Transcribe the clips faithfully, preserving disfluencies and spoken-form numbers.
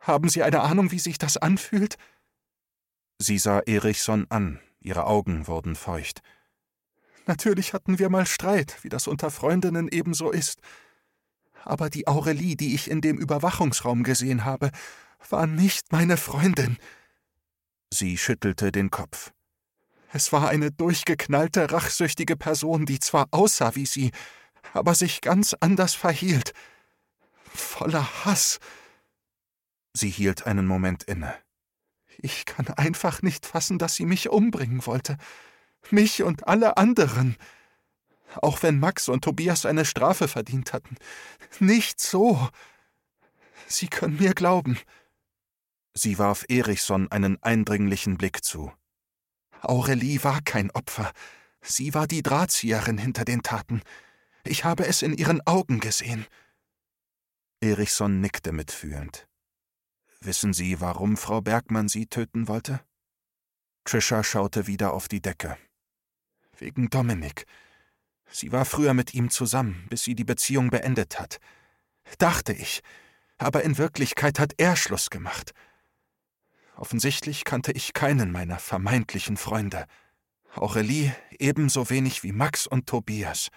Haben Sie eine Ahnung, wie sich das anfühlt?« Sie sah Erichson an, ihre Augen wurden feucht. »Natürlich hatten wir mal Streit, wie das unter Freundinnen ebenso ist. Aber die Aurelie, die ich in dem Überwachungsraum gesehen habe, war nicht meine Freundin.« Sie schüttelte den Kopf. »Es war eine durchgeknallte, rachsüchtige Person, die zwar aussah wie sie, aber sich ganz anders verhielt. Voller Hass.« Sie hielt einen Moment inne. »Ich kann einfach nicht fassen, dass sie mich umbringen wollte. Mich und alle anderen. Auch wenn Max und Tobias eine Strafe verdient hatten. Nicht so. Sie können mir glauben.« Sie warf Erichson einen eindringlichen Blick zu. »Aurelie war kein Opfer. Sie war die Drahtzieherin hinter den Taten. Ich habe es in ihren Augen gesehen.« Erichson nickte mitfühlend. »Wissen Sie, warum Frau Bergmann Sie töten wollte?« Trisha schaute wieder auf die Decke. »Wegen Dominik. Sie war früher mit ihm zusammen, bis sie die Beziehung beendet hat. Dachte ich. Aber in Wirklichkeit hat er Schluss gemacht. Offensichtlich kannte ich keinen meiner vermeintlichen Freunde. Aurelie ebenso wenig wie Max und Tobias.«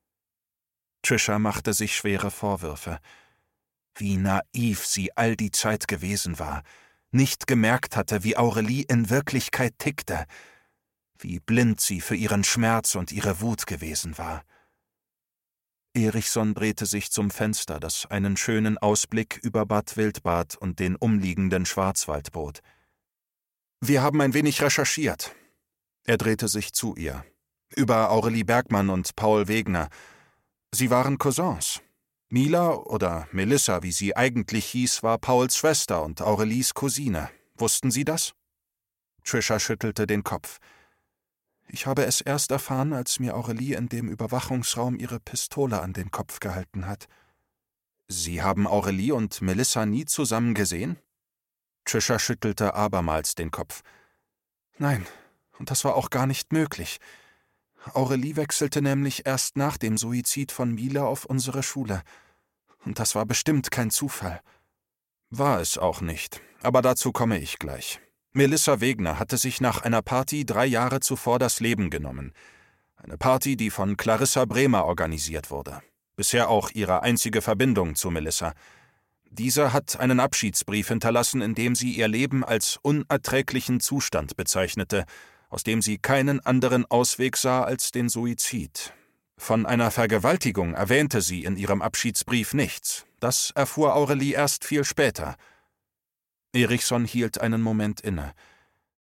Trisha machte sich schwere Vorwürfe. Wie naiv sie all die Zeit gewesen war, nicht gemerkt hatte, wie Aurelie in Wirklichkeit tickte, wie blind sie für ihren Schmerz und ihre Wut gewesen war. Erichson drehte sich zum Fenster, das einen schönen Ausblick über Bad Wildbad und den umliegenden Schwarzwald bot. »Wir haben ein wenig recherchiert.« Er drehte sich zu ihr. »Über Aurelie Bergmann und Paul Wegner. Sie waren Cousins. Mila, oder Melissa, wie sie eigentlich hieß, war Pauls Schwester und Aurelies Cousine. Wussten Sie das?« Trisha schüttelte den Kopf. »Ich habe es erst erfahren, als mir Aurelie in dem Überwachungsraum ihre Pistole an den Kopf gehalten hat.« »Sie haben Aurelie und Melissa nie zusammen gesehen?« Trisha schüttelte abermals den Kopf. »Nein, und das war auch gar nicht möglich. Aurelie wechselte nämlich erst nach dem Suizid von Mila auf unsere Schule. Und das war bestimmt kein Zufall.« »War es auch nicht, aber dazu komme ich gleich. Melissa Wegner hatte sich nach einer Party drei Jahre zuvor das Leben genommen. Eine Party, die von Clarissa Bremer organisiert wurde. Bisher auch ihre einzige Verbindung zu Melissa. Diese hat einen Abschiedsbrief hinterlassen, in dem sie ihr Leben als unerträglichen Zustand bezeichnete, aus dem sie keinen anderen Ausweg sah als den Suizid. Von einer Vergewaltigung erwähnte sie in ihrem Abschiedsbrief nichts. Das erfuhr Aurelie erst viel später.« Erichson hielt einen Moment inne.